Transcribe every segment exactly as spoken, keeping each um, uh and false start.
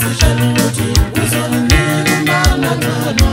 ngizitshela ukuthi uzonginika umbala ngcono.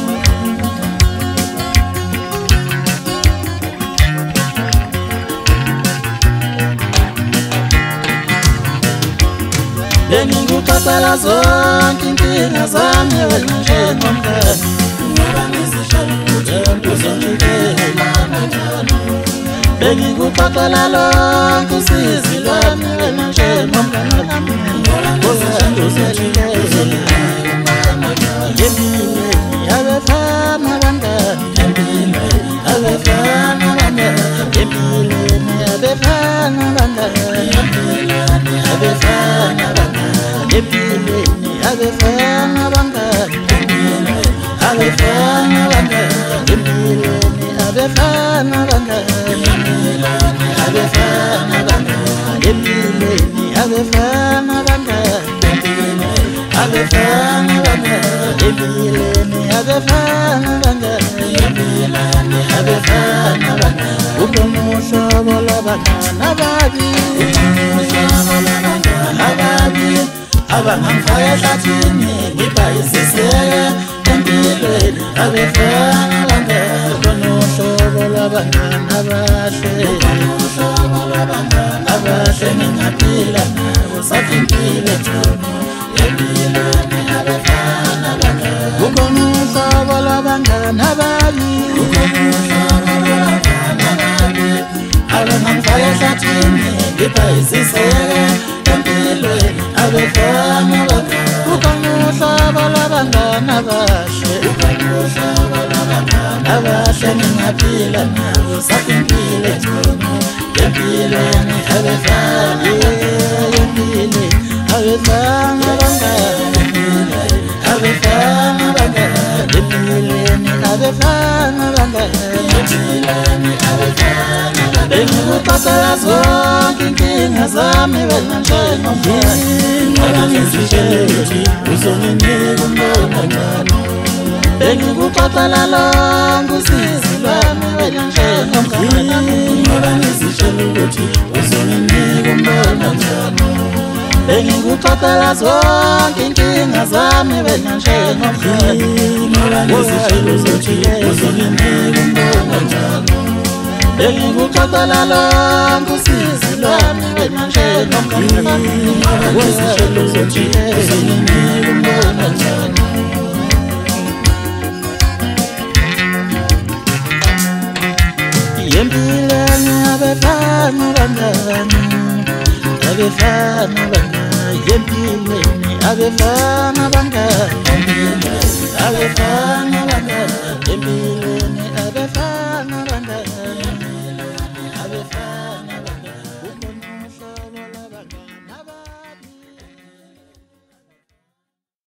Bengikuxoxela zonke inkinga zami wena njengomngane. Ngoba ngizitshela ukuthi uzonginika umbala ngcono. Bengikuxoxela lonke usizi lwami wena njengomngane. Ngoba ngizitshela ukuthi uzonginika umbala ngcono. Empilweni abafana abangane, empilweni abafana abangane, empilweni abafana abangane, empilweni abafana abangane, empilweni abafana abangane, abafana abangane, empilweni abafana abangane, abafana abangane, empilweni abafana abangane, abafana abangane, empilweni abafana abangane, abafana abangane. Ukumushobo labangane ababili, ukumushobo labangane ababili, abangangifaka ehlathini ngibhayisiseke empilweni. Abafana abangane, ukumushobo labangane abahle, ukumushobo labangane abahle ngingaphila nabo sathi impilo ngcono empilweni. Abafana abangane, ukumushobo labangane ababili, ukumushobo labangane ababili, abangangifaka ehlathini ngibhayisiseke empilweni. Abafana abangane, ukumushobo labangane abahle, ukumushobo labangane abahle ngingaphila nabo sathi impilo ngcono empilweni. Abafana empilweni, abafana abangane, abafana abangane, empilweni abafana abangane, empilweni abafana abangane. Bengikuxoxela zonke inkinga zami wena njengomngane. Ngoba ngizitshela ukuthi uzonginika umbala ngcono. Bengikuxoxela lonke usizi lwami wena njengomngane. Ngoba ngizitshela ukuthi uzonginika umbala ngcono. Bengikuxoxela zonke inkinga zami wena njengomngane. Ngoba ngizitshela ukuthi uzonginika umbala ngcono. Bengikuxoxela lonke usizi lwami wena njengomngane. Ngoba ngizitshela ukuthi uzonginika umbala ngcono. Empilweni abafana abangane, abafana abangane, empilweni abafana abangane, abafana abangane, empilweni